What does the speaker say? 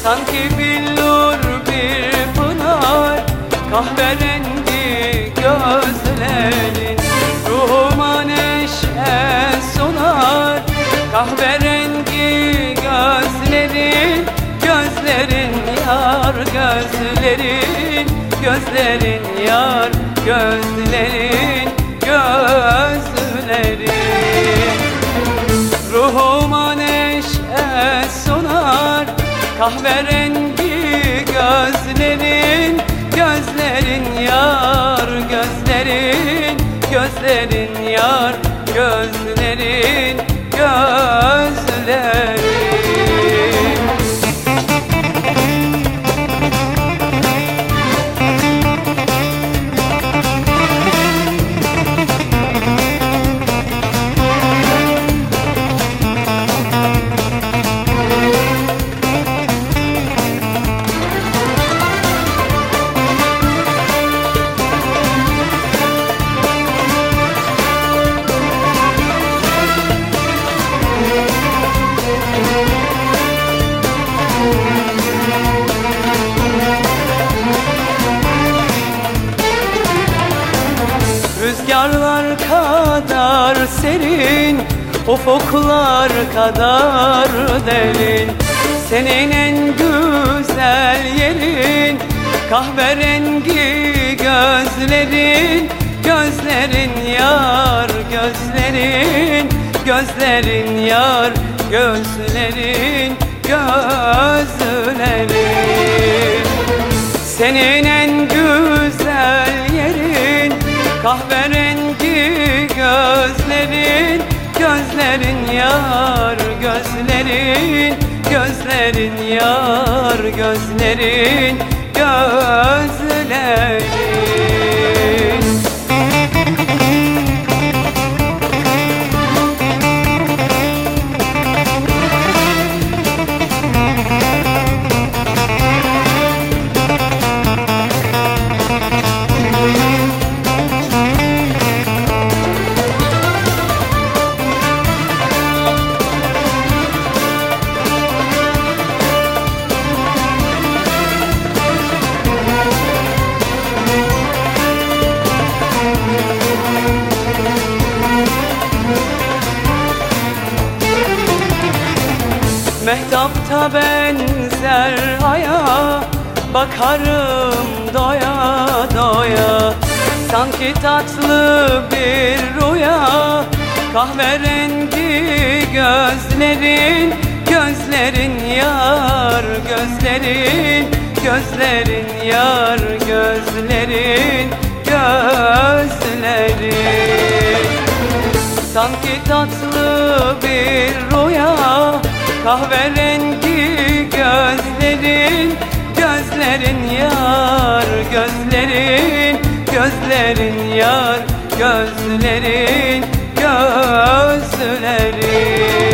Sanki billur bir pınar, kahverengi gözlerin. Ruhuma neşe sunar, kahverengi gözlerin. Gözlerin yar, gözlerin, gözlerin yar, gözlerin, gözlerin. Ruhuma neşe sunar, kahverengi gözlerin. Gözlerin yar, gözlerin, gözlerin yar, gözlerin, gözlerin. Rüzgarlar kadar serin, ufuklar kadar derin. Senin en güzel yerin, kahverengi gözlerin. Gözlerin yar, gözlerin, gözlerin yar, gözlerin, gözlerin. Senin en güzel yerin, kahverengi gözlerin. Gözlerin yar, gözlerin, gözlerin yar, gözlerin, gözlerin. Mehtapta benzer aya, bakarım doya doya. Sanki tatlı bir rüya, kahverengi gözlerin. Gözlerin yar, gözlerin, gözlerin yar, gözlerin, gözlerin. Sanki tatlı bir rüya, kahverengi gözlerin. Gözlerin yar, gözlerin, gözlerin yar, gözlerin, gözlerin.